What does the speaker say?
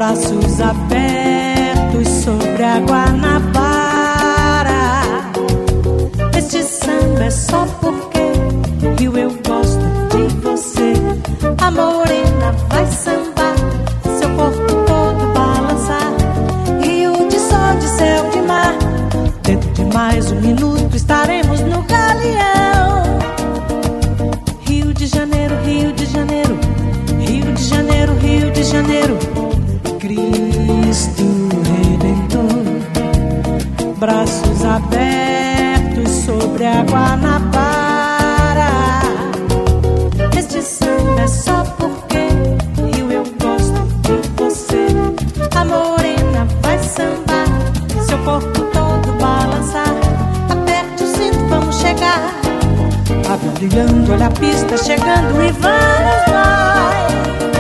braços abertos sobre a Guanabara. Este samba é só porque Rio, eu gosto de você. A morena vai sambar, seu corpo todo balançar. Rio de sol, de céu, de mar. Dentro de mais um minuto estaremos no galeão. Rio de Janeiro, Rio de Janeiro, Rio de Janeiro, Rio de Janeiro. Cristo Redentor, braços abertos sobre a Guanabara. Este samba é só porque Rio, eu gosto de você. A morena vai sambar, seu corpo todo balançar. Aperte o cinto, vamos chegar. Avião brilhando, olha a pista chegando e vamos nós.